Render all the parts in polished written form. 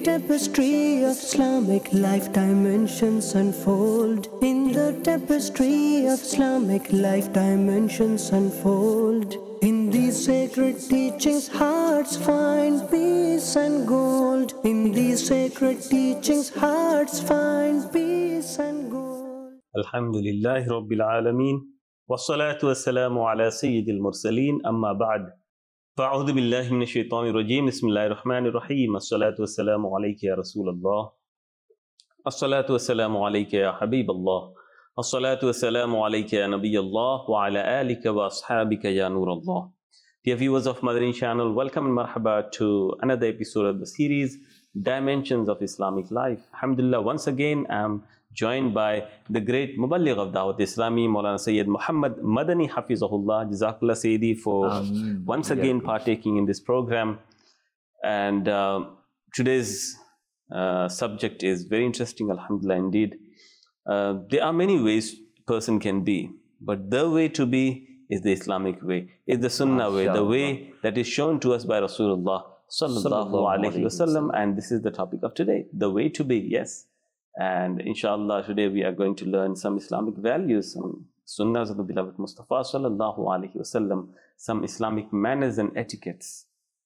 tapestry of Islamic life, dimensions unfold. In the tapestry of Islamic life, dimensions unfold. In these sacred teachings, hearts find peace and gold. In these sacred teachings, hearts find peace and gold. Alhamdulillahi Rabbil Alameen. Wassalatu wassalamu ala Sayyidil Mursaleen. Amma ba'd. Fa'udhu billahi minash shaitanir rajim. Bismillahir Rahmanir Rahim. Assalatu wassalamu alayka ya Rasulallah. Assalatu wassalamu alayka ya Habiballah. Assalatu wassalamu alayka ya Nabiyallah. Wa ala alika wa ashabika ya Nurallah. Dear viewers of Madani channel, welcome and marhaba to another episode of the series Dimensions of Islamic Life. Alhamdulillah, once again I'm joined by the great Muballigh of Dawat Islami, Maulana Sayyid Muhammad Madani Hafizahullah. Jazakallah Sayyidi for once again partaking in this program. And today's subject is very interesting, Alhamdulillah, indeed. There are many ways a person can be, but the way to be is the Islamic way, is the Sunnah way, the way that is shown to us by Rasulullah Sallallahu Alaihi Wasallam. And this is the topic of today, the way to be, yes. And inshallah, today we are going to learn some Islamic values, some sunnahs of the beloved Mustafa Sallallahu Alaihi Wasallam, some Islamic manners and etiquettes.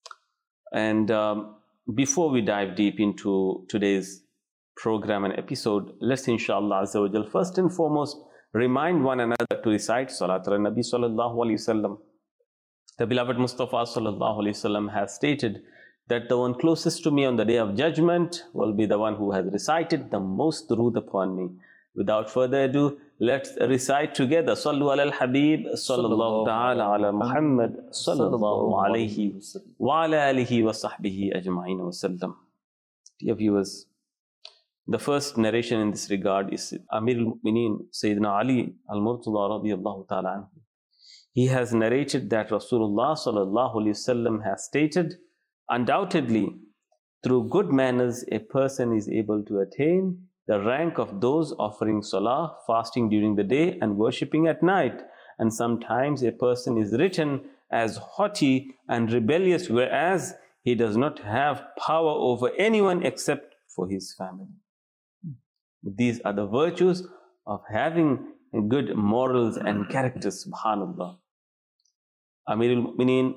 And before we dive deep into today's program and episode, let's inshallah Azza wa Jal first and foremost remind one another to recite Salat al-Nabi Sallallahu Alaihi Wasallam. The beloved Mustafa Sallallahu Alaihi Wasallam has stated that the one closest to me on the day of judgment will be the one who has recited the most durood upon me. Without further ado, let's recite together. Sallu ala al-Habib, sallallahu ta'ala ala Muhammad, sallallahu alayhi wa ala alihi wa sahbihi ajma'in wa sallam. Dear viewers, the first narration in this regard is Amir al-Mu'mineen, Sayyidina Ali al-Murtada radiyallahu ta'ala anhu. He has narrated that Rasulullah sallallahu alayhi wasallam has stated, undoubtedly, through good manners, a person is able to attain the rank of those offering salah, fasting during the day and worshipping at night. And sometimes a person is written as haughty and rebellious, whereas he does not have power over anyone except for his family. These are the virtues of having good morals and characters, subhanallah. Amir al-Mu'mineen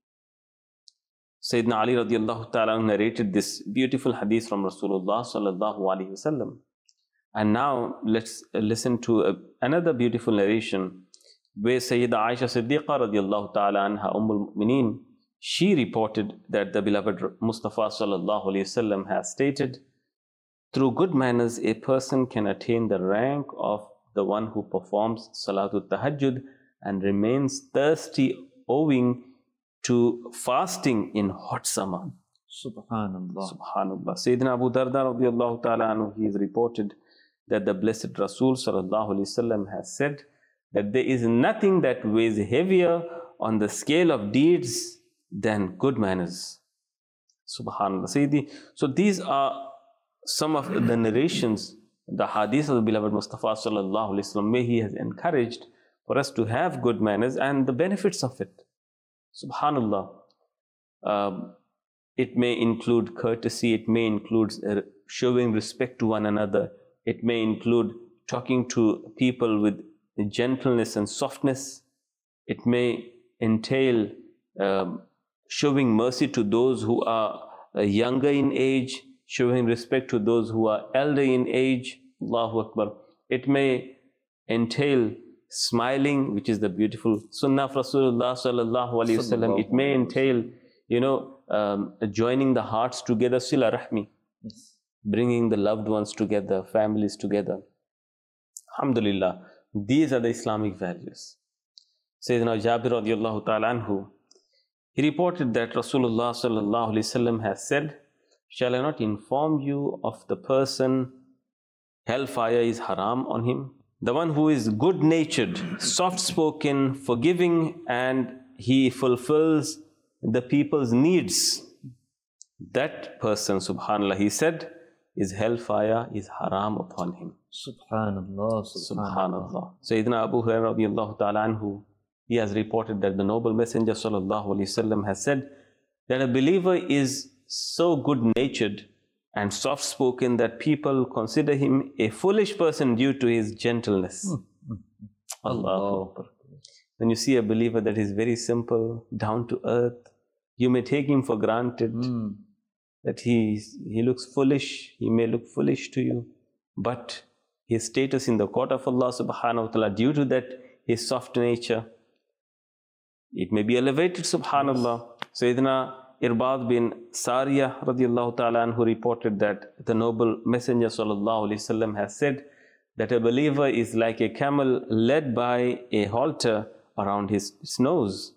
Sayyidina Ali radiallahu ta'ala narrated this beautiful hadith from Rasulullah sallallahu alaihi wasallam. And now let's listen to another beautiful narration where Sayyida Aisha Siddiqa radiallahu ta'ala anha al-Mu'mineen, she reported that the beloved Mustafa sallallahu alaihi wasallam has stated, through good manners a person can attain the rank of the one who performs Salatul Tahajjud and remains thirsty owing to fasting in hot summer. Subhanallah. Subhanallah. Sayyidina Abu Darda radiallahu ta'ala anhu, he is reported that the blessed Rasul sallallahu alaihi wasallam has said that there is nothing that weighs heavier on the scale of deeds than good manners. Subhanallah. Sayyidi. So these are some of the narrations, the hadith of the beloved Mustafa sallallahu alaihi wasallam, where he has encouraged for us to have good manners and the benefits of it. Subhanallah. It may include courtesy, it may include showing respect to one another, it may include talking to people with gentleness and softness, it may entail showing mercy to those who are younger in age, showing respect to those who are elder in age. Allahu Akbar. It may entail smiling, which is the beautiful sunnah of Rasulullah sallallahu alaihi wasallam. It may entail, joining the hearts together, sila rahmi, bringing the loved ones together, families together. Alhamdulillah, these are the Islamic values. Sayyidina Jabir radiallahu ta'ala anhu, he reported that Rasulullah sallallahu alaihi wasallam has said, shall I not inform you of the person hellfire is haram on him? The one who is good-natured, soft-spoken, forgiving, and he fulfills the people's needs. That person, subhanallah, he said, is hellfire is haram upon him. Subhanallah. Subhanallah. Sayyidina Abu Hurairah radiallahu ta'ala anhu, he has reported that the noble messenger sallallahu alaihi wasallam has said that a believer is so good-natured and soft-spoken that people consider him a foolish person due to his gentleness. Allahu Akbar. When you see a believer that is very simple, down to earth, you may take him for granted that he looks foolish, he may look foolish to you, but his status in the court of Allah subhanahu wa ta'ala, due to that, his soft nature, it may be elevated, subhanallah. Sayyidina Irbad bin Sariyah radiallahu ta'ala anhu reported that the noble Messenger sallallahu alayhi wasallam has said that a believer is like a camel led by a halter around his nose.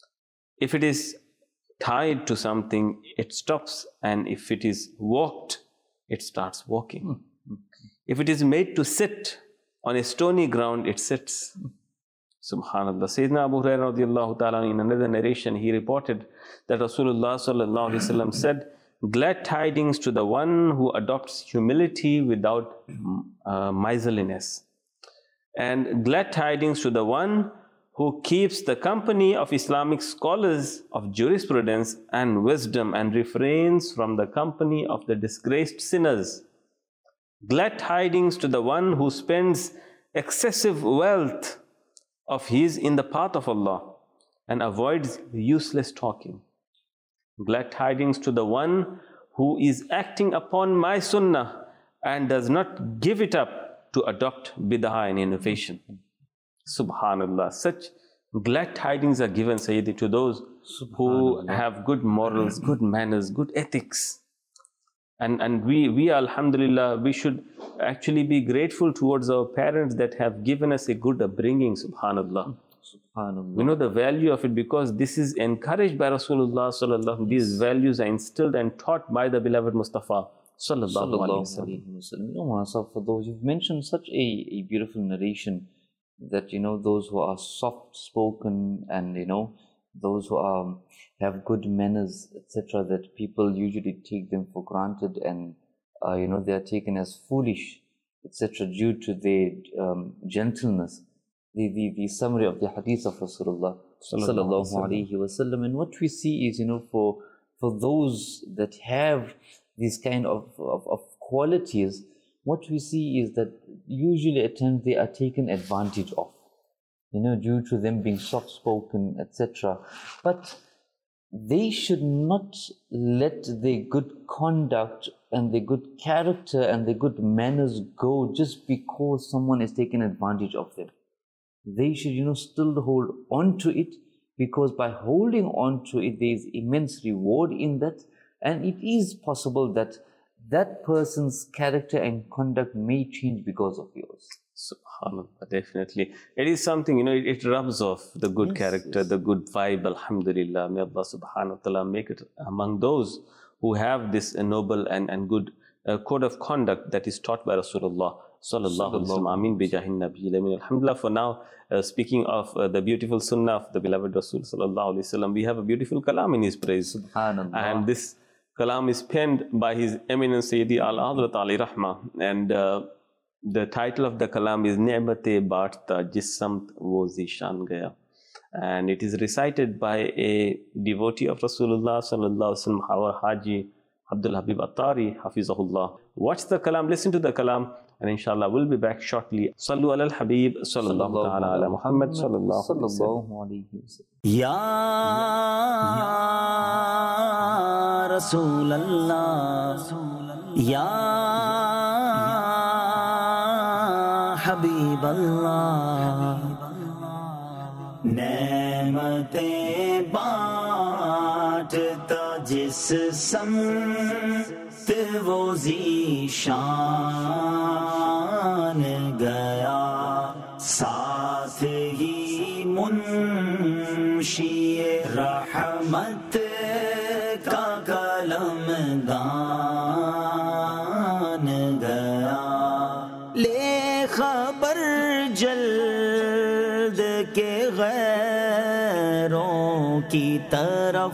If it is tied to something, it stops, and if it is walked, it starts walking. If it is made to sit on a stony ground, it sits. Subhanallah. Sayyidina Abu Hurairah radiallahu ta'ala, in another narration, he reported that Rasulullah sallallahu alayhi wasallam said, "Glad tidings to the one who adopts humility without miserliness, and glad tidings to the one who keeps the company of Islamic scholars of jurisprudence and wisdom and refrains from the company of the disgraced sinners. Glad tidings to the one who spends excessive wealth of his in the path of Allah and avoids useless talking. Glad tidings to the one who is acting upon my sunnah and does not give it up to adopt bid'ah and innovation." Subhanallah. Such glad tidings are given, Sayyidi, to those who have good morals, good manners, good ethics. And we alhamdulillah, we should actually be grateful towards our parents that have given us a good upbringing, subhanallah. Subhanallah. We know the value of it because this is encouraged by Rasulullah sallallahu alaihi wasallam. These values are instilled and taught by the beloved Mustafa sallallahu alaihi wasallam. You know, myself, for those, you've mentioned such a beautiful narration that, you know, those who are soft-spoken and, you know, those who have good manners, etc., that people usually take them for granted and, you know, they are taken as foolish, etc., due to their gentleness. The summary of the hadith of Rasulullah sallallahu alaihi wasallam. And what we see is, you know, for those that have these kind of qualities, what we see is that usually at times they are taken advantage of, you know, due to them being soft-spoken, etc. But they should not let their good conduct and their good character and their good manners go just because someone is taking advantage of them. They should, you know, still hold on to it, because by holding on to it, there is immense reward in that, and it is possible that that person's character and conduct may change because of yours. SubhanAllah, definitely. It is something, you know, it rubs off the good character, the good vibe, alhamdulillah. May Allah subhanahu wa ta'ala make it among those who have this noble and good code of conduct that is taught by Rasulullah sallallahu alaihi wasallam. Ameen bijahin nabiyil amin. Alhamdulillah, for now, speaking of the beautiful sunnah of the beloved Rasul sallallahu alaihi wasallam, we have a beautiful kalam in his praise. Subhanallah. And this kalam is penned by His Eminence Sayyidi Al-Hadrat Ali Rahma, and the title of the kalam is Ni'mate Baatta Jisamt Wo Zishan Gaya, and it is recited by a devotee of Rasulullah sallallahu alaihi wasallam, our Haji Abdul Habib Attari Hafizahullah. Watch the kalam, listen to the kalam, and inshallah we'll be back shortly. Sallu ala al-Habib sallallahu ta'ala ala Muhammad sallallahu alaihi wasallam. Ya Rasulallah, Ya Habiballah, नेमतें बांटता जिस समत वो ज़ीशान गया, साथ ही मुंशी रहमत का कलमदान गया, ले खबर जल्द के गैरों की तरफ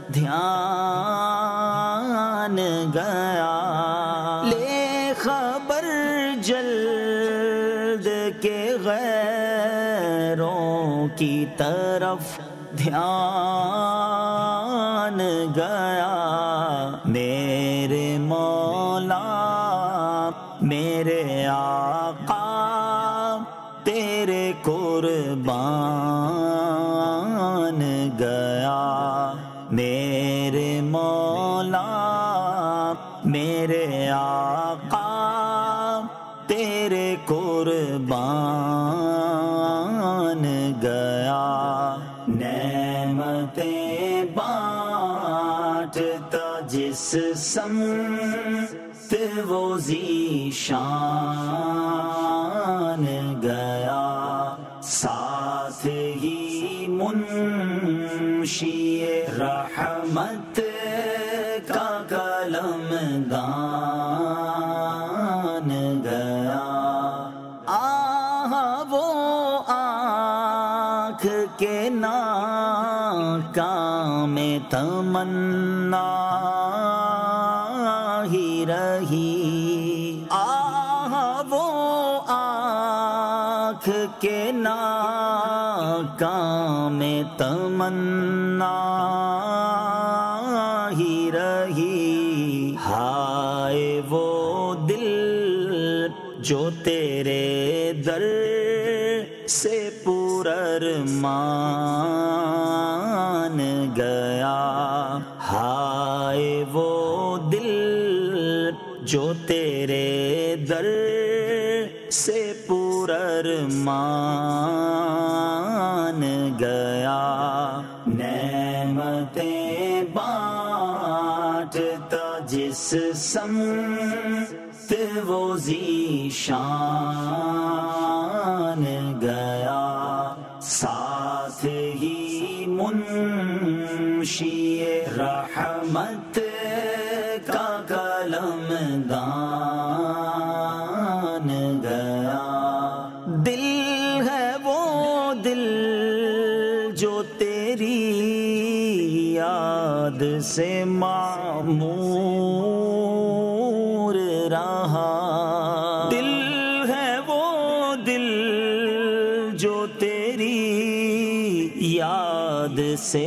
ध्यान गया, ले खबर जल्द के गैरों की तरफ ध्यान गया, मेरे मौला میرے آقا تیرے قربان گیا، میرے مولا میرے آقا تیرے قربان گیا، نعمتیں بانٹتا جس سمت وہ ذیشان گیا، ساتھ ہی منشی رحمت کا قلم دان گیا، وہ آنکھ کے ناکام تمنا ہی رہی، وہ آنکھ کے ناکام تمنا ہی رہی، ہائے وہ دل جو تیرے در سے پرارمان گیا، ہائے وہ دل جو تیرے در سے پرارمان گیا، نعمتیں بانٹتا جس سمت وہ ذیشان گیا، ساتھ ہی منشی رحمت کا قلم دان گیا، دل ہے وہ دل جو تیری یاد سے معمور رہا، دل ہے وہ دل جو تیری یاد سے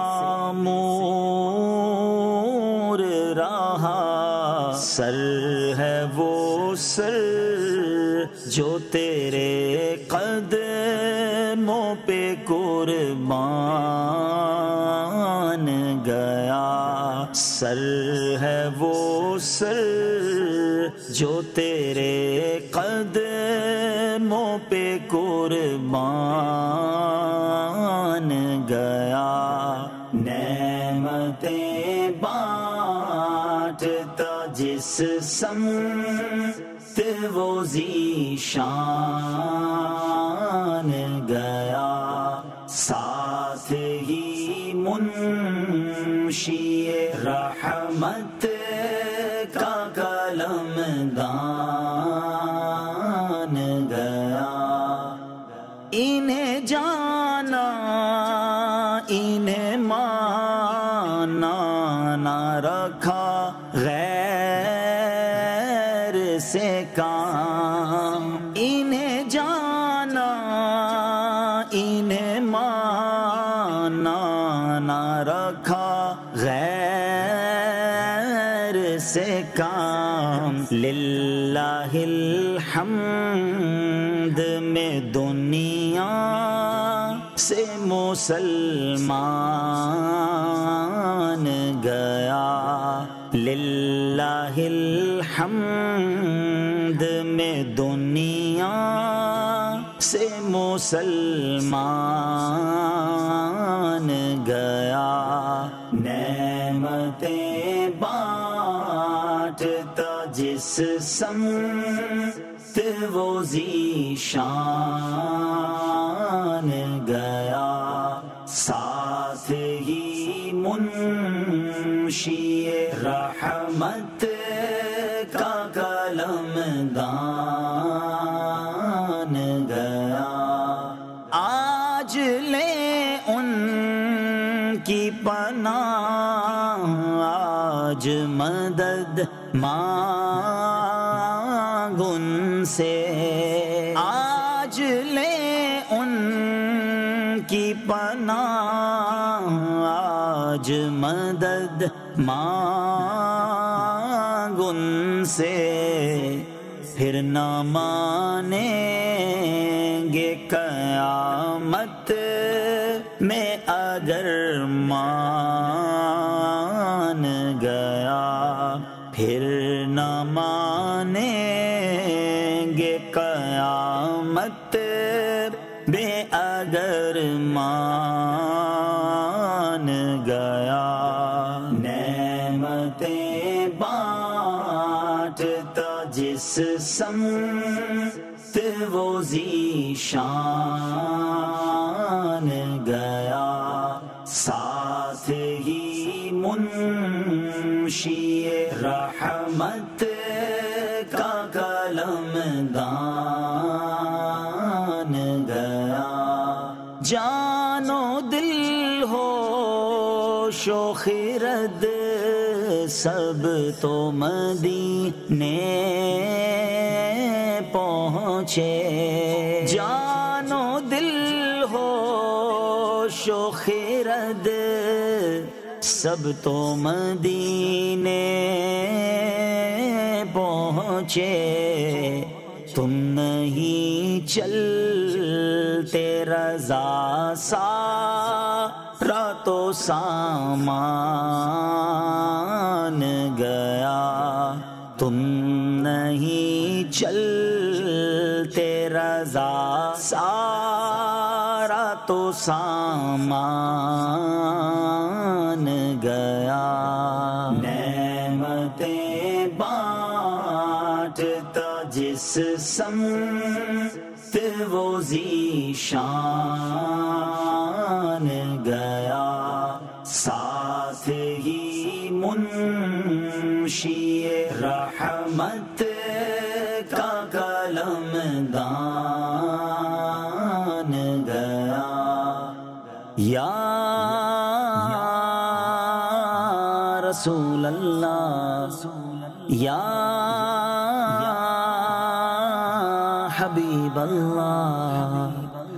معمور رہا، سر ہے وہ سر جو تیرے قدموں پہ قربان گیا، سر ہے وہ سر جو تیرے قدموں پہ قربان گیا، نعمتیں بانٹتا جس سمت وہ ذیشان گیا، ساتھ ہی منشی رحمت کا قلم دان گیا، انہیں جانا انہیں مانا نہ رکھا غیر سے کام، انہیں جانا انہیں مانا نہ رکھا غیر سے کام، للہ الحمد میں دنیا سے مسلمان گیا، للہ الحمد میں دنیا سے مسلمان گیا، نعمتیں بانٹتا جس سمت وہ ذیشان گیا، ساتھ ہی منشی رحمت کا قلم دان گیا، آج لے ان کی پناہ، آج مدد مانگ ان سے، آج لے ان کی پناہ، آج مدد مانگ ان سے، پھر نہ مانیں گے قیامت میں اگر مان گیا، پھر نہ مانیں گے قیامت میں اگر مان گیا۔ نعمتیں بانٹتا جس سمت وہ ذیشان گیا، ساتھ ہی منشی رحمت کا قلم دان گیا۔ جان و دل ہوش و خرد سب تو مدینے پہنچے، جان و دل ہوش و خرد سب تو مدینے پہنچے، تم نہیں چلتے رضا سارا تو سامان گیا، تم نہیں چلتے رضا سارا تو سامان گیا۔ نعمتیں بانٹتا جس سمت وہ ذیشان گیا، ساتھ ہی منشی رحمت کا قلم دان گیا۔ یا رسول اللہ، یا حبیب اللہ،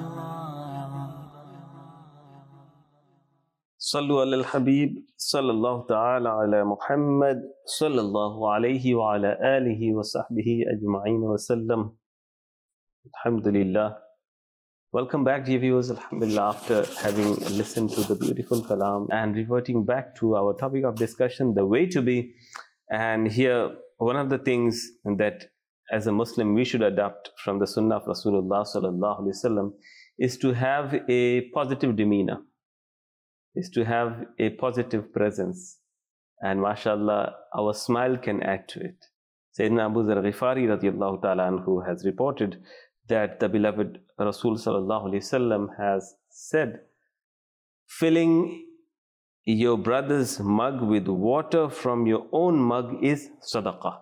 صلو علی الحبیب صلی اللہ تعالی علی محمد صلی اللہ علیہ وعلی آلہ وصحبہ اجمعین وسلم۔ Alhamdulillah. Welcome back, dear viewers. Alhamdulillah, after having listened to the beautiful kalam and reverting back to our topic of discussion, the way to be. And here, one of the things that as a Muslim we should adopt from the Sunnah of Rasulullah sallallahu alaihi wasallam is to have a positive demeanor, is to have a positive presence. And mashallah, our smile can add to it. Sayyidina Abu Dharr Ghifari radiyallahu ta'ala anhu has reported that the beloved Rasul sallallahu alaihi wasallam has said, filling your brother's mug with water from your own mug is sadaqah.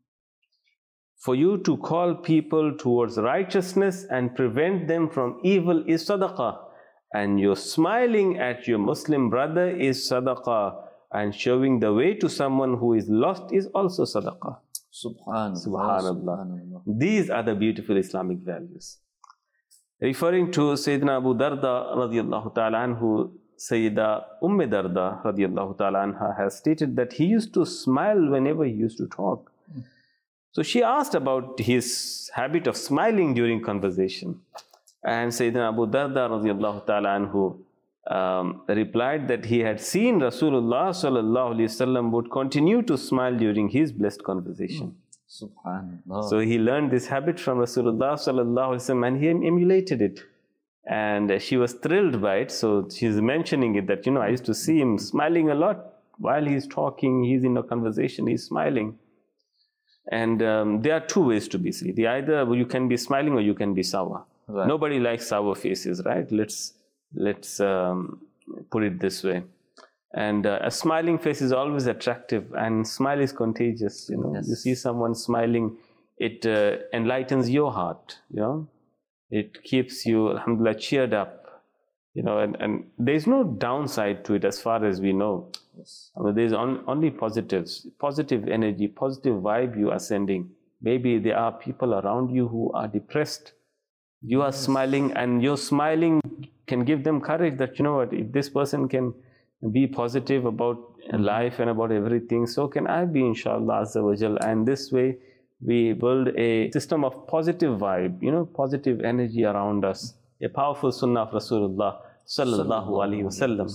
For you to call people towards righteousness and prevent them from evil is sadaqah. And your smiling at your Muslim brother is sadaqah. And showing the way to someone who is lost is also sadaqah. Subhanallah. Subhanallah. These are the beautiful Islamic values. Referring to Sayyidina Abu Darda radiyallahu ta'ala anhu, Sayyida Darda radiyallahu ta'ala anha has stated that he used to smile whenever he used to talk. So she asked about his habit of smiling during conversation. And Sayyidina Abu Darda radiyallahu ta'ala anhu replied that he had seen Rasulullah sallallahu alaihi wasallam would continue to smile during his blessed conversation. Subhanallah. So he learned this habit from Rasulullah sallallahu alaihi wasallam and he emulated it. And she was thrilled by it. So she's mentioning it that, I used to see him smiling a lot while he's talking, he's in a conversation, he's smiling. And there are two ways to be seen. Either you can be smiling or you can be sour. Right. Nobody likes sour faces, right? Let's put it this way. And a smiling face is always attractive, and smile is contagious. Yes. You see someone smiling, it enlightens your heart. It keeps you, alhamdulillah, cheered up. And there's no downside to it as far as we know. Yes. There's only positives, positive energy, positive vibe you are sending. Maybe there are people around you who are depressed. You are smiling, and your smiling can give them courage that, if this person can be positive about life and about everything, so can I be, inshallah, azza wa jal. And this way, we build a system of positive vibe, positive energy around us, a powerful sunnah of Rasulullah sallallahu alaihi wasallam.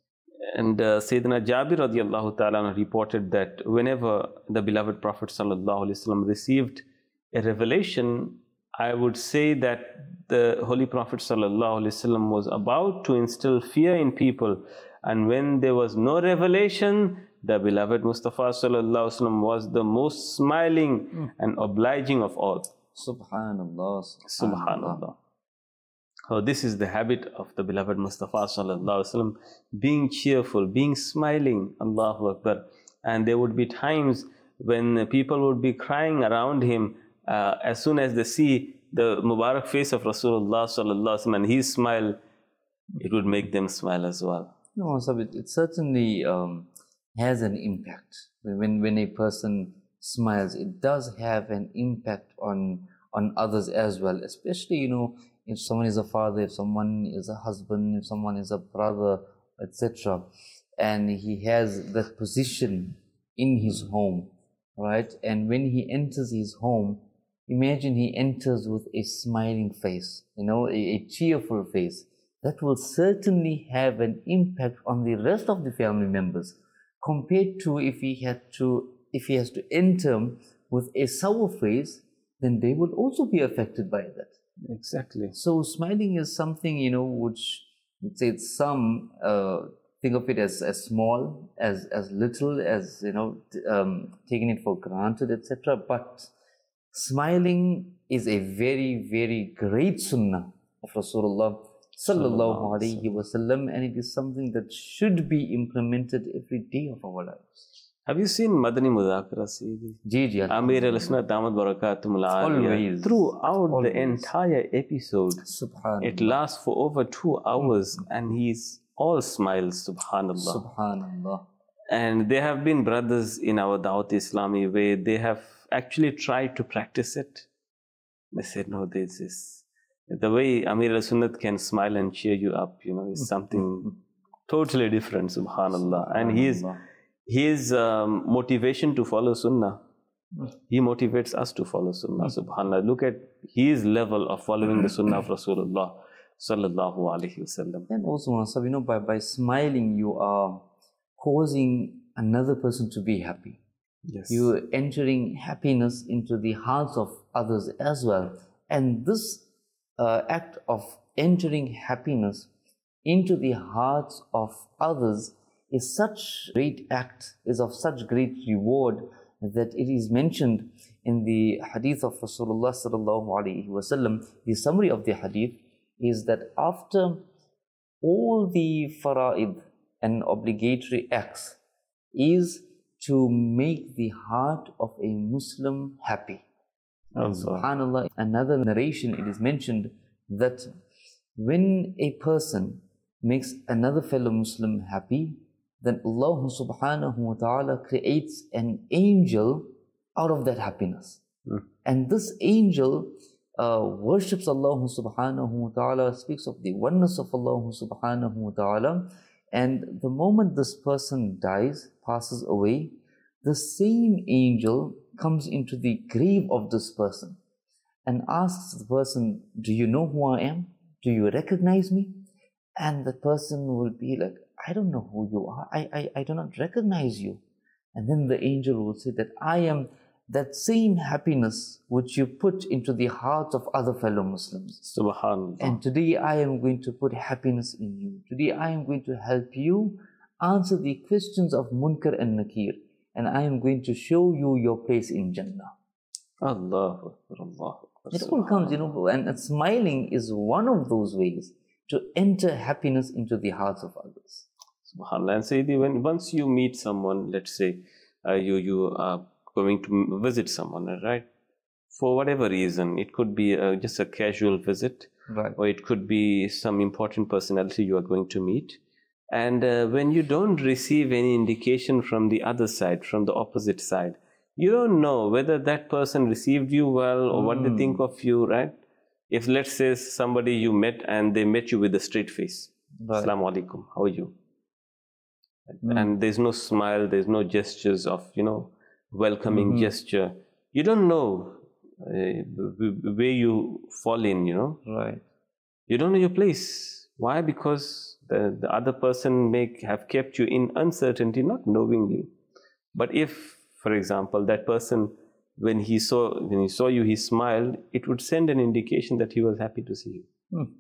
And Sayyidina Jabir radiallahu ta'ala reported that whenever the beloved Prophet sallallahu alaihi wasallam received a revelation, I would say that the Holy Prophet sallallahu alaihi wasallam was about to instill fear in people, and when there was no revelation, the beloved Mustafa sallallahu alaihi wasallam was the most smiling and obliging of all. Subhanallah. Subhanallah. So this is the habit of the beloved Mustafa sallallahu alaihi wasallam, being cheerful, being smiling. Allahu Akbar. And there would be times when people would be crying around him. As soon as they see the Mubarak face of Rasulullah sallallahu alaihi wasallam and his smile, it would make them smile as well. No, so it certainly has an impact. When a person smiles, it does have an impact on others as well. Especially, if someone is a father, if someone is a husband, if someone is a brother, etc., and he has that position in his home, right? And when he enters his home, imagine he enters with a smiling face, a cheerful face. That will certainly have an impact on the rest of the family members, compared to if he has to enter with a sour face, then they will also be affected by that. Exactly. So smiling is something, which let's say some think of it as small, as little, as taking it for granted, etc. But smiling is a very, very great sunnah of Rasulullah sallallahu alaihi wasallam, and it is something that should be implemented every day of our lives. Have you seen Madani Mudhakara, Sayyidi? Amir al-Sunnah Damat Barakatum al-Aliyah. Throughout the entire episode, it lasts for over 2 hours, and he's all smiles, subhanallah. Subhanallah. And there have been brothers in our Dawat Islami where they have actually tried to practice it. They said, no, this is the way Amir al-Sunnat can smile and cheer you up, is something totally different, subhanallah. And his motivation to follow sunnah, he motivates us to follow sunnah, subhanallah. Look at his level of following the sunnah of Rasulullah sallallahu alaihi wasallam. And also, by smiling, you are causing another person to be happy. Yes. You're entering happiness into the hearts of others as well. And this act of entering happiness into the hearts of others is such great act, is of such great reward, that it is mentioned in the hadith of Rasulullah sallallahu alaihi wasallam. The summary of the hadith is that after all the fara'id and obligatory acts is to make the heart of a Muslim happy. Subhanallah. Another narration, it is mentioned that when a person makes another fellow Muslim happy, then Allah subhanahu wa ta'ala creates an angel out of that happiness. And this angel worships Allah subhanahu wa ta'ala, speaks of the oneness of Allah subhanahu wa ta'ala. And the moment this person dies, passes away, the same angel comes into the grave of this person and asks the person, do you know who I am? Do you recognize me? And the person will be like, I don't know who you are. I do not recognize you. And then the angel will say that I am that same happiness which you put into the hearts of other fellow Muslims. Subhanallah. And today I am going to put happiness in you. Today I am going to help you answer the questions of Munkar and Nakir. And I am going to show you your place in Jannah. Allahu Akbar, Allahu Akbar. It all comes, and smiling is one of those ways to enter happiness into the hearts of others. SubhanAllah. And Sayyidi, once you meet someone, let's say you are going to visit someone, right? For whatever reason, it could be just a casual visit, right, or it could be some important personality you are going to meet. And when you don't receive any indication from the other side, from the opposite side, you don't know whether that person received you well or what they think of you, right? If, let's say, somebody you met and they met you with a straight face, right. Assalamu alaikum, how are you? And there's no smile, there's no gestures of, welcoming gesture. you don't know where you fall in, you know. Right. You don't know your place. Why? Because the other person may have kept you in uncertainty, not knowingly. But if, for example, that person, when he saw you, he smiled, it would send an indication that he was happy to see you.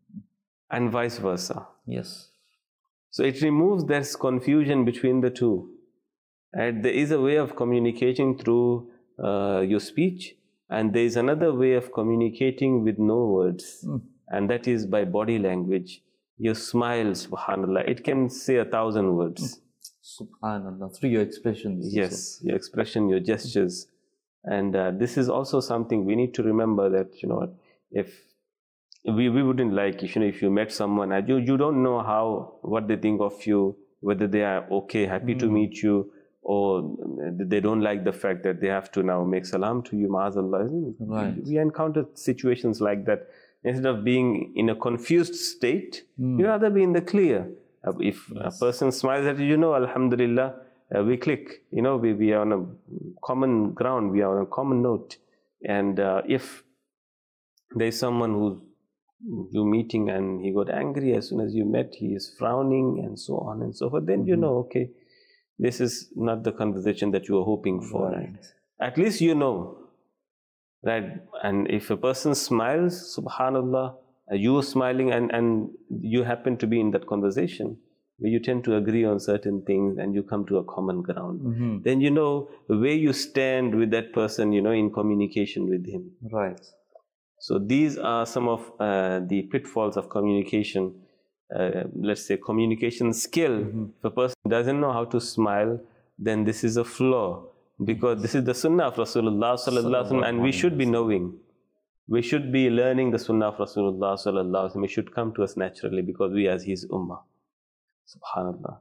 And vice versa. Yes. So it removes that confusion between the two. And there is a way of communicating through your speech, and there is another way of communicating with no words, and that is by body language. Your smile, subhanallah, it can say 1,000 words. Subhanallah, through your expressions. Yes, your expression, your gestures. And this is also something we need to remember, that, you know, if we wouldn't like, if you met someone and you don't know what they think of you, whether they are okay, happy to meet you, or they don't like the fact that they have to now make salam to you, ma'azallah. Right. We encounter situations like that. Instead of being in a confused state, you rather be in the clear. If a person smiles at you, you know, alhamdulillah, we click. You know, we are on a common ground, we are on a common note. And if there's someone who's you're meeting and he got angry as soon as you met, he is frowning and so on and so forth, then you know, okay, this is not the conversation that you were hoping for. Right? At least you know, right? And if a person smiles, subhanallah, you are smiling and you happen to be in that conversation where you tend to agree on certain things and you come to a common ground, then you know where you stand with that person, you know, in communication with him. Right. So these are some of the pitfalls of communication. Let's say communication skill. If a person doesn't know how to smile, then this is a flaw, because this is the sunnah of Rasulullah sallallahu alaihi wasallam, and we should be knowing. We should be learning the sunnah of Rasulullah sallallahu alaihi wasallam. It should come to us naturally because we are his ummah. Subhanallah.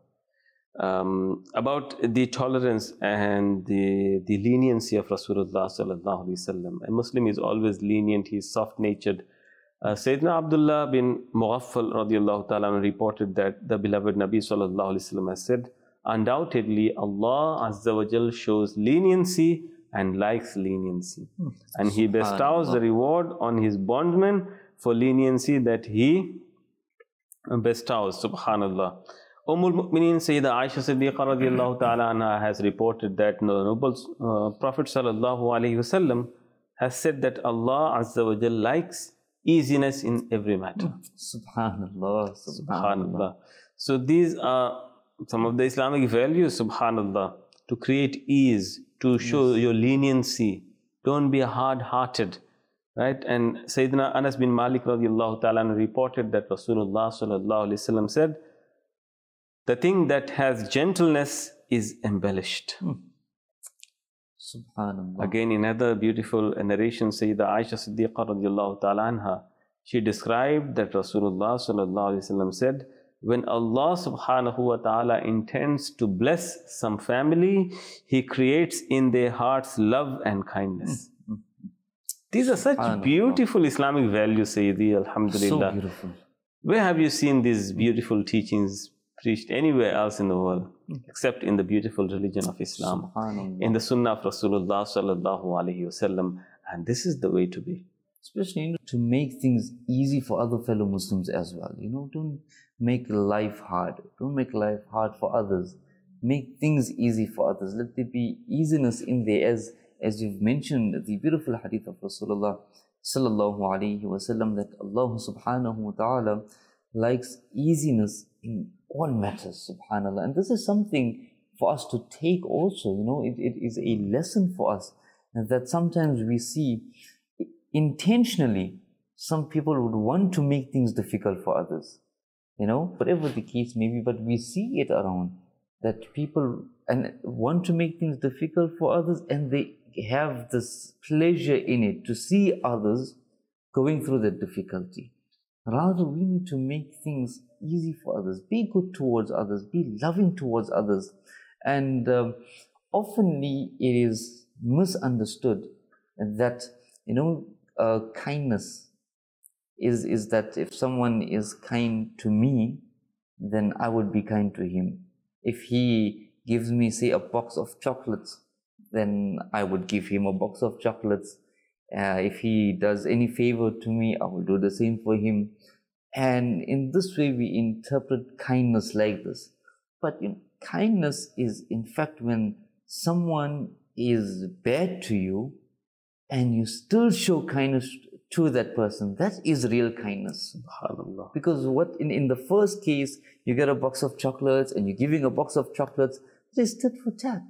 About the tolerance and the leniency of Rasulullah sallallahu alaihi wasallam. A Muslim is always lenient. He is soft-natured. Sayyidina Abdullah bin Mughaffal radiallahu ta'ala reported that the beloved Nabi sallallahu alaihi wasallam has said, undoubtedly Allah Azza wa Jal shows leniency and likes leniency, and he bestows the reward on his bondman for leniency that he bestows. Subhanallah. Al-Mu'mineen Sayyida Aisha Siddiqa radiallahu ta'ala anha has reported that the noble Prophet sallallahu alaihi wasallam has said that Allah Azza wa Jal likes easiness in every matter. Subhanallah. Subhanallah. So these are some of the Islamic values, subhanallah, to create ease, to show your leniency. Don't be hard-hearted, right? And Sayyidina Anas bin Malik radiallahu ta'ala reported that Rasulullah sallallahu alaihi wasallam said, the thing that has gentleness is embellished. Subhanallah. Again, in another beautiful narration, Sayyida Aisha Siddiqa radiallahu ta'ala anha, she described that Rasulullah sallallahu alaihi wasallam said, when Allah subhanahu wa ta'ala intends to bless some family, He creates in their hearts love and kindness. These are such beautiful Islamic values, Sayyidi, alhamdulillah. So beautiful. Where have you seen these beautiful teachings preached anywhere else in the world, except in the beautiful religion of Islam, in the Sunnah of Rasulullah sallallahu alaihi wasallam? And this is the way to be. Especially to make things easy for other fellow Muslims as well. Don't make life hard. Don't make life hard for others. Make things easy for others. Let there be easiness in there, as you've mentioned, the beautiful hadith of Rasulullah sallallahu alaihi wasallam, that Allah subhanahu wa ta'ala likes easiness in all matters, subhanallah. And this is something for us to take also, it is a lesson for us, that sometimes we see intentionally some people would want to make things difficult for others, whatever the case may be, but we see it around, that people want to make things difficult for others, and they have this pleasure in it to see others going through that difficulty. Rather, we need to make things easy for others, be good towards others, be loving towards others. And oftenly it is misunderstood that, kindness is that if someone is kind to me, then I would be kind to him. If he gives me, say, a box of chocolates, then I would give him a box of chocolates. If he does any favor to me, I will do the same for him. And in this way, we interpret kindness like this. But kindness is, in fact, when someone is bad to you and you still show kindness to that person, that is real kindness. SubhanAllah. Because what in the first case, you get a box of chocolates and you're giving a box of chocolates, it is tit for tat,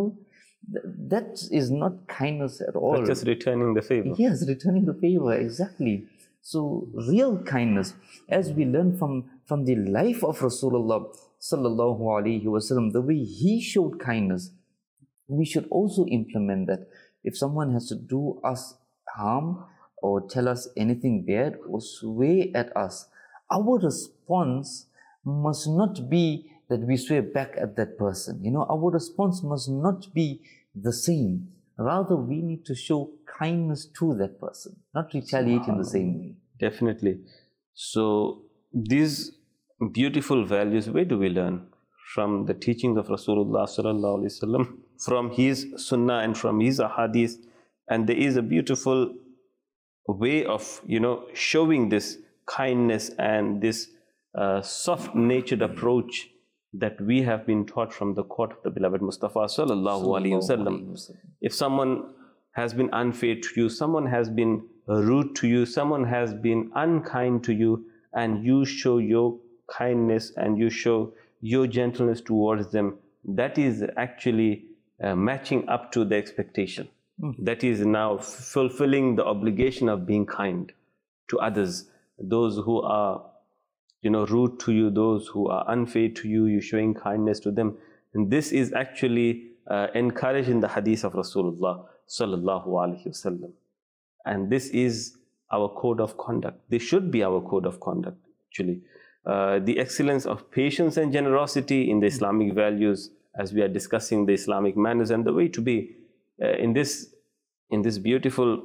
That is not kindness at all. That's just returning the favor. Yes, returning the favor, exactly. So real kindness, as we learn from the life of Rasulullah sallallahu alaihi wasallam, the way he showed kindness, we should also implement that. If someone has to do us harm or tell us anything bad or swear at us, our response must not be that we swear back at that person. Our response must not be the same. Rather, we need to show kindness to that person, not retaliate in the same way. Definitely. So, these beautiful values, where do we learn? From the teachings of Rasulullah sallallahu alaihi wasallam, from his sunnah and from his ahadith. And there is a beautiful way of, showing this kindness and this soft-natured approach that we have been taught from the court of the beloved Mustafa sallallahu alaihi wasallam. If someone has been unfair to you, someone has been rude to you, someone has been unkind to you, and you show your kindness and you show your gentleness towards them, that is actually matching up to the expectation. That is now fulfilling the obligation of being kind to others. Those who are rude to you, those who are unfair to you, you're showing kindness to them. And this is actually encouraged in the hadith of Rasulullah sallallahu alaihi wasallam. And this is our code of conduct. This should be our code of conduct, actually. The excellence of patience and generosity in the Islamic values, as we are discussing the Islamic manners and the way to be in this beautiful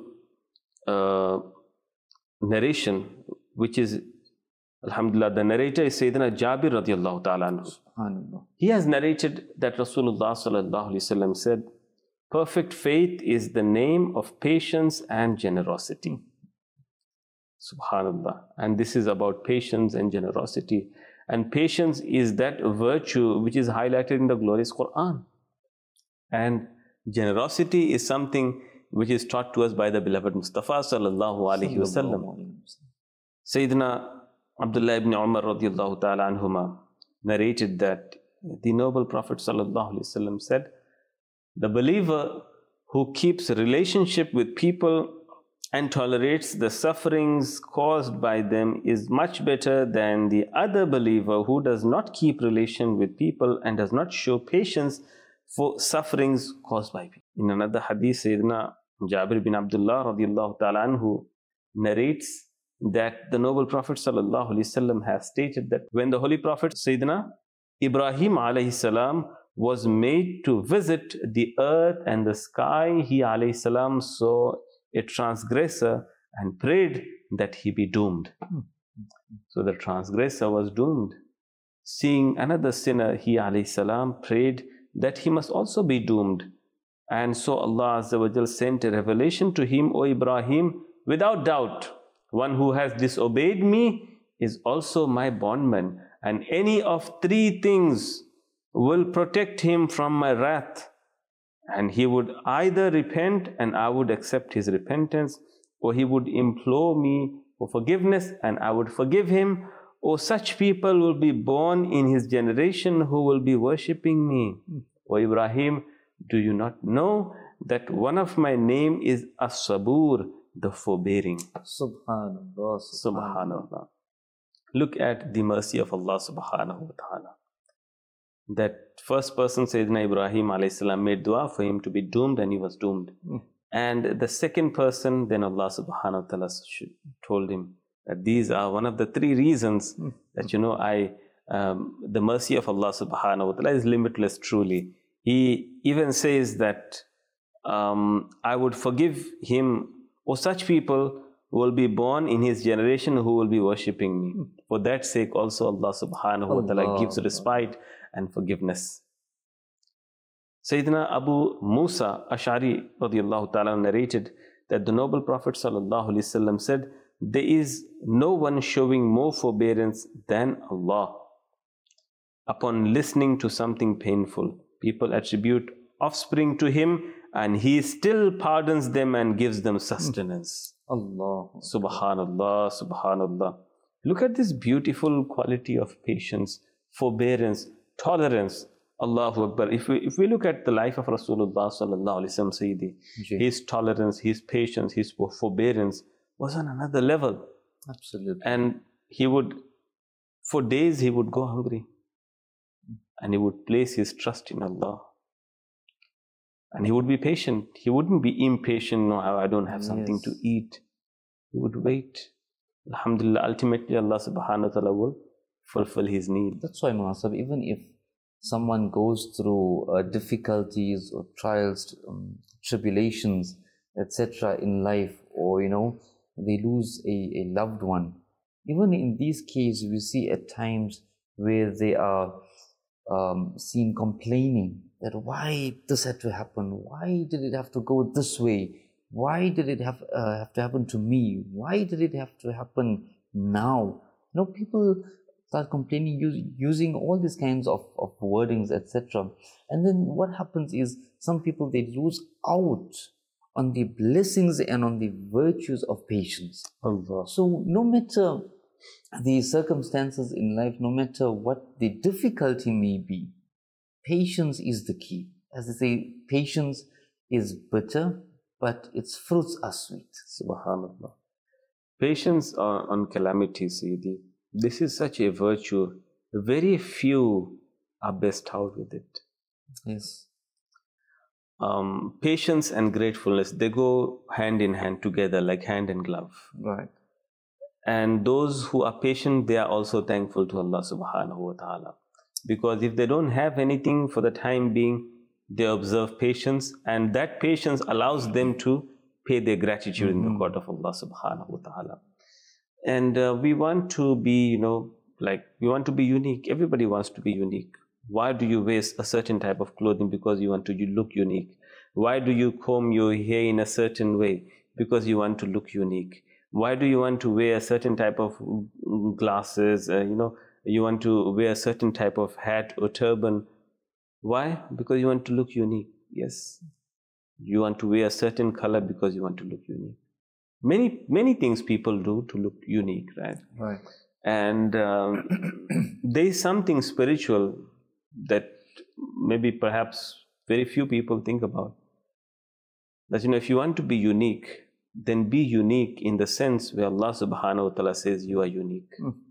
narration, which is, alhamdulillah, the narrator is Sayyidina Jabir radiallahu ta'ala anhu. He has narrated that Rasulullah sallallahu alaihi wasallam said, perfect faith is the name of patience and generosity. Subhanallah. And this is about patience and generosity. And patience is that virtue which is highlighted in the glorious Quran. And generosity is something which is taught to us by the beloved Mustafa sallallahu alaihi wasallam. Sayyidina Abdullah ibn Umar radiallahu ta'ala anhuma narrated that the noble Prophet sallallahu alaihi wasallam said, the believer who keeps a relationship with people and tolerates the sufferings caused by them is much better than the other believer who does not keep relation with people and does not show patience for sufferings caused by people. In another hadith, Sayyidina Jabir bin Abdullah radiallahu ta'ala anhu narrates that the noble Prophet sallallahu alaihi wasallam has stated that when the Holy Prophet Sayyidina Ibrahim alayhi salam was made to visit the earth and the sky, he alayhi salam saw a transgressor and prayed that he be doomed. So the transgressor was doomed. Seeing another sinner, he alayhi salam prayed that he must also be doomed. And so Allah Azza wa Jal sent a revelation to him, O Ibrahim, without doubt, one who has disobeyed me is also my bondman, and any of three things will protect him from my wrath. And he would either repent and I would accept his repentance, or he would implore me for forgiveness and I would forgive him, or such people will be born in his generation who will be worshipping me. O Ibrahim, do you not know that one of my name is As-Sabur, the forbearing? Subhanallah. Subhanallah. Look at the mercy of Allah subhanahu wa ta'ala. That first person, Sayyidina Ibrahim alayhi salam, made dua for him to be doomed and he was doomed. And the second person, then Allah subhanahu wa ta'ala told him that these are one of the three reasons that, the mercy of Allah subhanahu wa ta'ala is limitless truly. He even says that I would forgive him, or such people will be born in his generation who will be worshipping me. For that sake also Allah subhanahu wa ta'ala gives respite and forgiveness. Sayyidina Abu Musa Ash'ari radiallahu ta'ala narrated that the noble Prophet sallallahu alaihi wasallam said, there is no one showing more forbearance than Allah. Upon listening to something painful, people attribute offspring to him and he still pardons them and gives them sustenance. Allah. Subhanallah, Subhanallah. Look at this beautiful quality of patience, forbearance, tolerance. Allahu Akbar. If we look at the life of Rasulullah sallallahu alaihi wasallam, Sayyidi, his tolerance, his patience, his forbearance was on another level. Absolutely. And for days he would go hungry. And he would place his trust in Allah. And he would be patient. He wouldn't be impatient, no, I don't have something to eat. He would wait. Alhamdulillah, ultimately Allah subhanahu wa ta'ala will fulfill his need. That's why, Muhammad, even if someone goes through difficulties or trials, tribulations, etc. in life, or they lose a loved one, even in these cases we see at times where they are seen complaining that why this had to happen, why did it have to go this way, why did it have to happen to me, why did it have to happen now? People start complaining using all these kinds of wordings, etc. And then what happens is some people, they lose out on the blessings and on the virtues of patience. Allah. So no matter the circumstances in life, no matter what the difficulty may be, patience is the key. As they say, patience is bitter, but its fruits are sweet. Subhanallah. Patience on calamities, Sayyidi. This is such a virtue. Very few are best out with it. Yes. Patience and gratefulness, they go hand in hand together, like hand and glove. Right. And those who are patient, they are also thankful to Allah subhanahu wa ta'ala. Because if they don't have anything for the time being, they observe patience, and that patience allows them to pay their gratitude in the court of Allah subhanahu wa ta'ala. And we want to be, we want to be unique. Everybody wants to be unique. Why do you wear a certain type of clothing? Because you want to look unique. Why do you comb your hair in a certain way? Because you want to look unique. Why do you want to wear a certain type of glasses? You want to wear a certain type of hat or turban. Why? Because you want to look unique. Yes. You want to wear a certain color because you want to look unique. Many things people do to look unique, right? Right. And there is something spiritual that maybe perhaps very few people think about. That, if you want to be unique, then be unique in the sense where Allah subhanahu wa ta'ala says you are unique.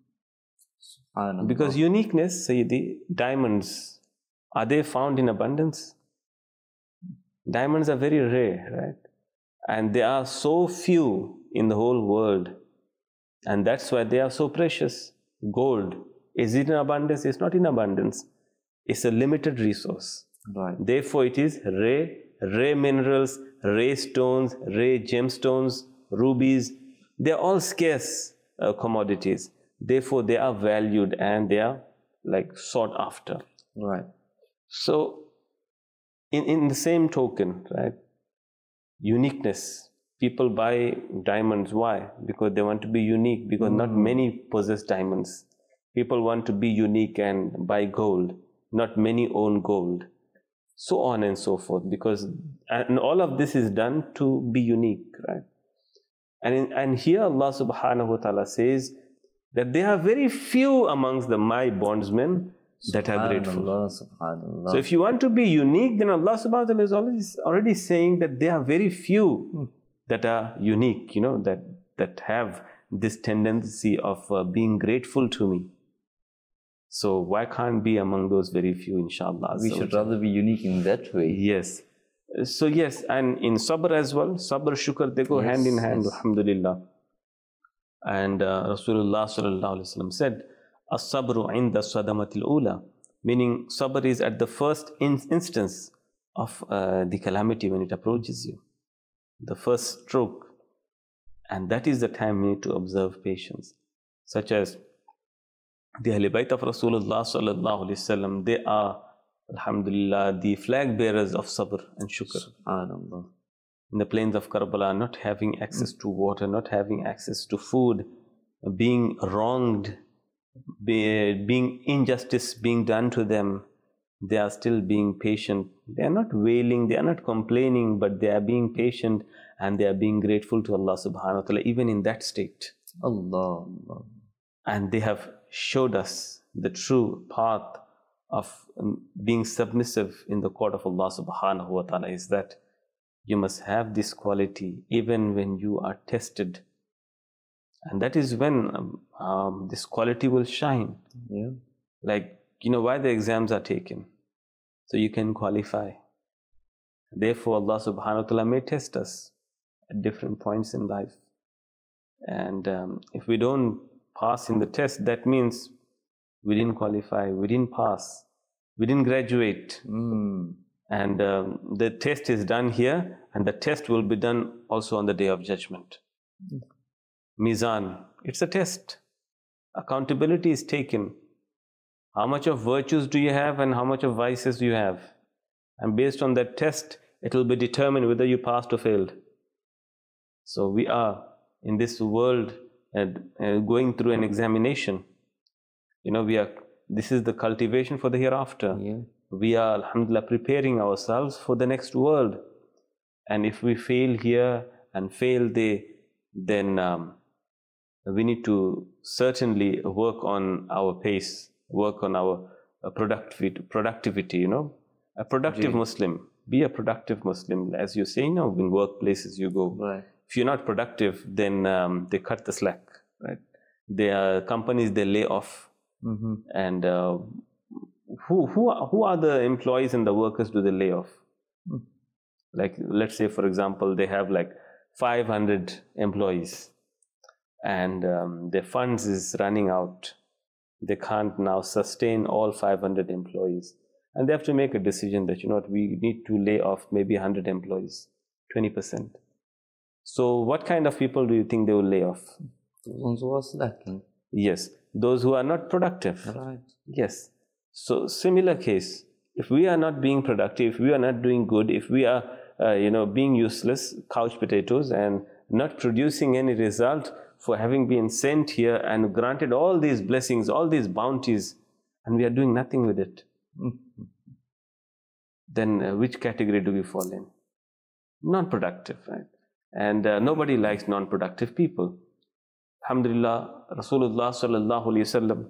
Because uniqueness, Sayyidi, diamonds, are they found in abundance? Diamonds are very rare, right? And there are so few in the whole world. And that's why they are so precious. Gold, is it in abundance? It's not in abundance. It's a limited resource. Right. Therefore, it is rare minerals, rare stones, rare gemstones, rubies. They're all scarce commodities. Therefore, they are valued and they are sought after. Right. So, in the same token, right, uniqueness. People buy diamonds. Why? Because they want to be unique. Because not many possess diamonds. People want to be unique and buy gold. Not many own gold. So on and so forth. And all of this is done to be unique, right? And here Allah subhanahu wa ta'ala says that there are very few amongst my bondsmen that are grateful. Subhanallah. So if you want to be unique, then Allah subhanahu wa ta'ala is already saying that there are very few that are unique, that have this tendency of being grateful to me. So why can't be among those very few, inshallah? We should rather be unique in that way. Yes. So yes, and in sabr as well, sabr, shukr, they go hand in hand, alhamdulillah. And Rasulullah sallallahu alaihi wasallam said, as-sabru inda sadamatil ula, meaning sabr is at the first instance of the calamity when it approaches you, the first stroke. And that is the time we need to observe patience. Such as the Ahlul Bayt of Rasulullah sallallahu alaihi wasallam, they are Alhamdulillah, the flag bearers of sabr and shukr. Subhanallah. In the plains of Karbala, not having access to water, not having access to food, being wronged, being injustice being done to them, they are still being patient. They are not wailing, they are not complaining, but they are being patient and they are being grateful to Allah subhanahu wa ta'ala even in that state. Allah. And they have showed us the true path of being submissive in the court of Allah subhanahu wa ta'ala is that you must have this quality even when you are tested. And that is when this quality will shine. Yeah. Like, why the exams are taken? So you can qualify. Therefore, Allah subhanahu wa ta'ala may test us at different points in life. And if we don't pass in the test, that means we didn't qualify, we didn't pass, we didn't graduate. And the test is done here, and the test will be done also on the Day of Judgment. Mizan, it's a test. Accountability is taken. How much of virtues do you have and how much of vices do you have? And based on that test, it will be determined whether you passed or failed. So we are in this world going through an examination. This is the cultivation for the hereafter. Yeah. We are, alhamdulillah, preparing ourselves for the next world. And if we fail here and fail there, then we need to certainly work on our pace, work on our productivity, A productive Muslim, be a productive Muslim. As you say, in workplaces you go. Right. If you're not productive, then they cut the slack, right? There are companies, they lay off. And who are the employees and the workers do they lay off? Like, let's say, for example, they have like 500 employees and their funds is running out. They can't now sustain all 500 employees. And they have to make a decision that, we need to lay off maybe 100 employees, 20%. So what kind of people do you think they will lay off? Those who are slacking. Yes, those who are not productive. Right. Yes. So similar case, if we are not being productive, if we are not doing good, if we are being useless, couch potatoes, and not producing any result for having been sent here and granted all these blessings, all these bounties, and we are doing nothing with it, then which category do we fall in? Non-productive, right? And nobody likes non-productive people. Alhamdulillah, Rasulullah sallallahu alaihi wasallam,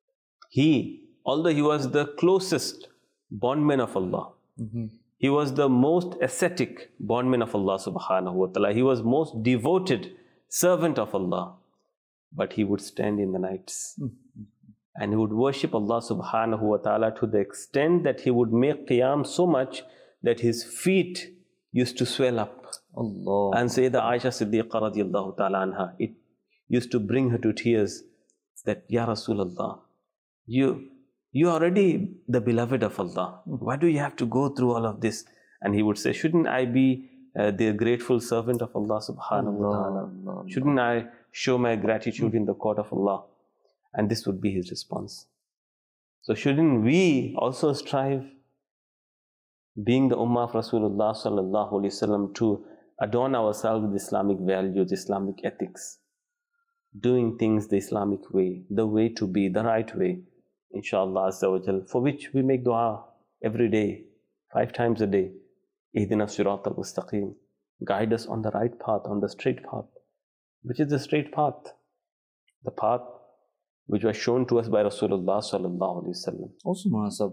although he was the closest bondman of Allah, he was the most ascetic bondman of Allah subhanahu wa ta'ala. He was most devoted servant of Allah. But he would stand in the nights and he would worship Allah subhanahu wa ta'ala to the extent that he would make qiyam so much that his feet used to swell up. Allah. And Sayyidah Aisha Siddiqa radiallahu ta'ala anha, it used to bring her to tears that, Ya Rasulullah, you are already the beloved of Allah. Why do you have to go through all of this? And he would say, shouldn't I be the grateful servant of Allah subhanahu wa ta'ala? Shouldn't I show my gratitude in the court of Allah? And this would be his response. So shouldn't we also strive, being the ummah of Rasulullah sallallahu alaihi wasallam, to adorn ourselves with Islamic values, Islamic ethics, doing things the Islamic way, the way to be, the right way, inshallah azza wa jal, for which we make dua every day, 5 times a day. Ihdina sirat al-mustaqim. Guide us on the right path, on the straight path. Which is the straight path? The path which was shown to us by Rasulullah sallallahu alaihi wasallam. Also, Manasab,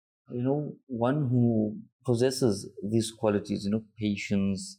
one who possesses these qualities, patience,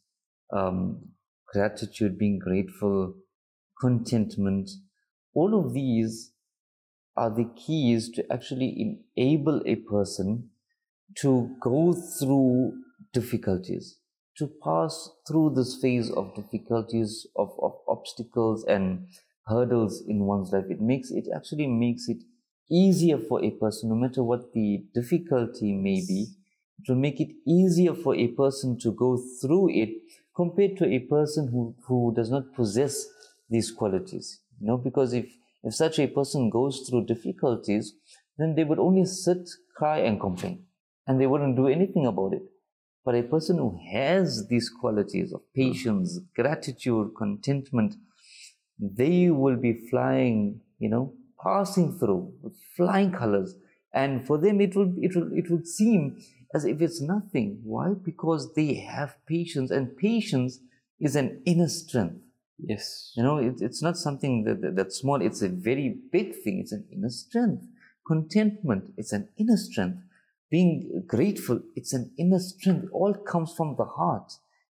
gratitude, being grateful, contentment, all of these are the keys to actually enable a person to go through difficulties, to pass through this phase of difficulties, of obstacles and hurdles in one's life. It actually makes it easier for a person, no matter what the difficulty may be. It will make it easier for a person to go through it compared to a person who does not possess these qualities. Because if such a person goes through difficulties, then they would only sit, cry and complain. and they wouldn't do anything about it. But a person who has these qualities of patience, gratitude, contentment, they will be flying, passing through with flying colors. And for them, it would seem as if it's nothing. Why? Because they have patience, and patience is an inner strength. Yes. It's not something that's small. It's a very big thing. It's an inner strength. Contentment, it's an inner strength. Being grateful, it's an inner strength. It all comes from the heart.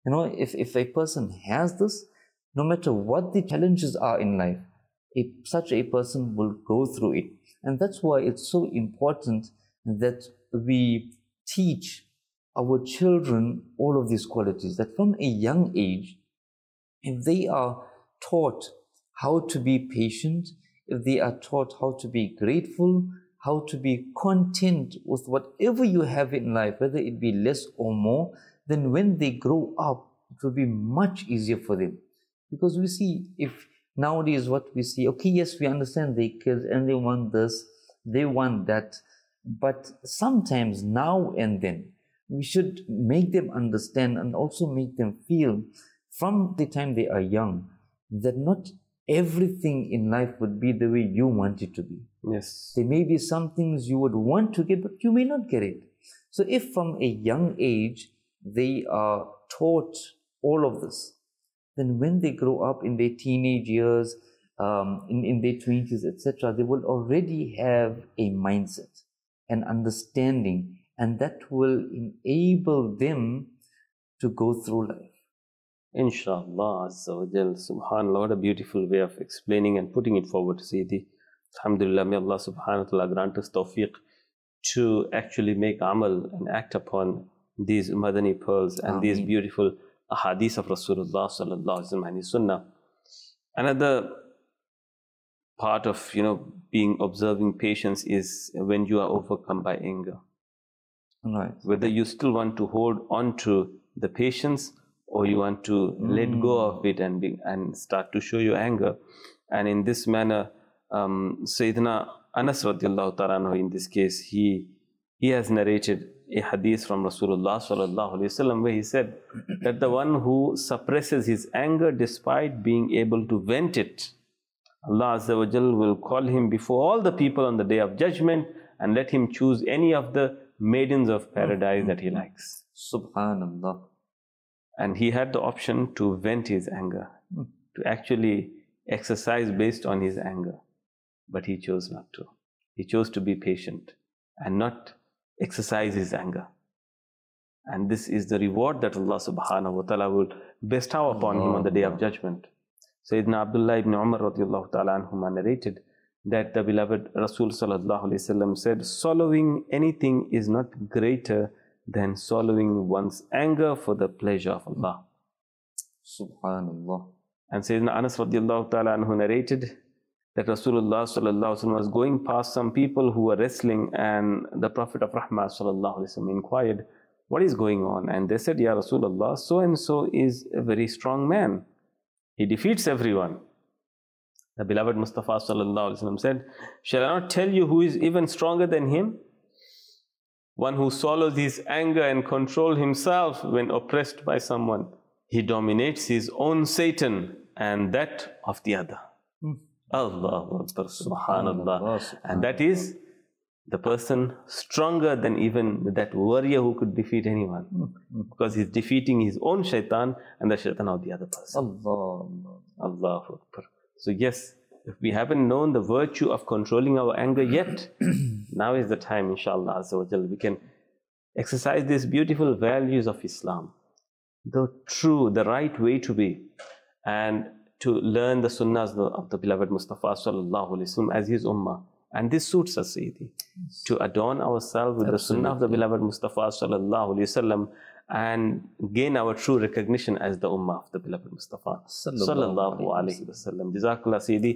If a person has this, no matter what the challenges are in life, such a person will go through it. And that's why it's so important that we teach our children all of these qualities, that from a young age, if they are taught how to be patient, if they are taught how to be grateful, how to be content with whatever you have in life, whether it be less or more, then when they grow up, it will be much easier for them. Because we see, if nowadays what we see, okay, yes, we understand they kids and they want this, they want that, but sometimes now and then, we should make them understand and also make them feel from the time they are young that not everything in life would be the way you want it to be. Yes. There may be some things you would want to get, but you may not get it. So if from a young age they are taught all of this, then when they grow up in their teenage years, in their 20s, etc., they will already have a mindset, an understanding, and that will enable them to go through life. Inshallah Azza wa Jal. Subhanallah, what a beautiful way of explaining and putting it forward, Sayyidi. Alhamdulillah, may Allah subhanahu wa ta'ala grant us tawfiq to actually make amal and act upon these Madani pearls and these beautiful ahadith of Rasulullah sallallahu alaihi wasallam and his sunnah. Another part of being observing patience is when you are overcome by anger. Right. Whether you still want to hold on to the patience or you want to let go of it and start to show your anger. And in this manner, Sayyidina Anas radiallahu ta'ala anhu, in this case, he has narrated a hadith from Rasulullah sallallahu alaihi wasallam where he said that the one who suppresses his anger despite being able to vent it, Allah Azza wa Jal will call him before all the people on the day of judgment and let him choose any of the maidens of paradise that he likes. Subhanallah. And he had the option to vent his anger, to actually exercise based on his anger. But he chose not to. He chose to be patient and not exercise his anger. And this is the reward that Allah subhanahu wa ta'ala will bestow upon him on the day of judgment. Sayyidina Abdullah ibn Umar radiallahu ta'ala anhuma narrated that the beloved Rasul sallallahu alayhi wasallam said, swallowing anything is not greater than swallowing one's anger for the pleasure of Allah. Subhanallah. And Sayyidina Anas radiallahu ta'ala anhu narrated that Rasulullah sallallahu alaihi wasallam was going past some people who were wrestling, and the Prophet of Rahmah sallallahu alaihi wasallam inquired, what is going on? And they said, Ya Rasulullah, so and so is a very strong man. He defeats everyone. The beloved Mustafa sallallahu alaihi wasallam said, shall I not tell you who is even stronger than him? One who swallows his anger and controls himself when oppressed by someone. He dominates his own Satan and that of the other. Allahu Akbar, Subhanallah. And that is the person stronger than even that warrior who could defeat anyone. Because he's defeating his own shaitan and the shaitan of the other person. Allahu Akbar. So yes, if we haven't known the virtue of controlling our anger yet, now is the time, inshallah Azza wa Jal, we can exercise these beautiful values of Islam. The true, the right way to be, and to learn the sunnahs of the beloved Mustafa sallallahu alaihi wasallam as his ummah. And this suits us, Sayyidi, to adorn ourselves with the sunnah of the beloved Mustafa sallallahu alaihi wasallam and gain our true recognition as the ummah of the beloved Mustafa sallallahu alaihi wasallam. Jazakallah, Sayyidi,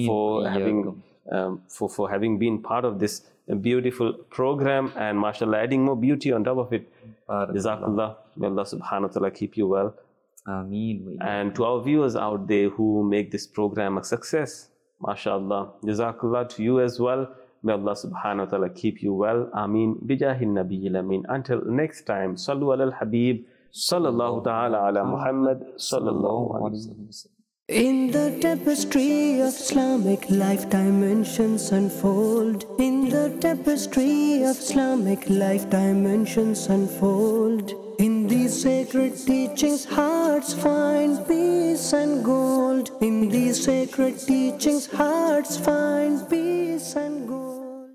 for having been part of this beautiful program, and mashallah, adding more beauty on top of it. Jazakallah. May Allah subhanahu wa ta'ala keep you well. Ameen. And to our viewers out there who make this program a success, mashallah, jazakallah to you as well. May Allah subhanahu wa ta'ala keep you well. Ameen. Bijahin Nabiyil Ameen. Until next time, Sallu ala al-Habib, sallallahu ta'ala ala Muhammad, sallallahu alayhi wa sallam. In the tapestry of Islamic life dimensions unfold. In the tapestry of Islamic life dimensions unfold. In these sacred teachings hearts find peace and gold. In these sacred teachings hearts find peace and gold.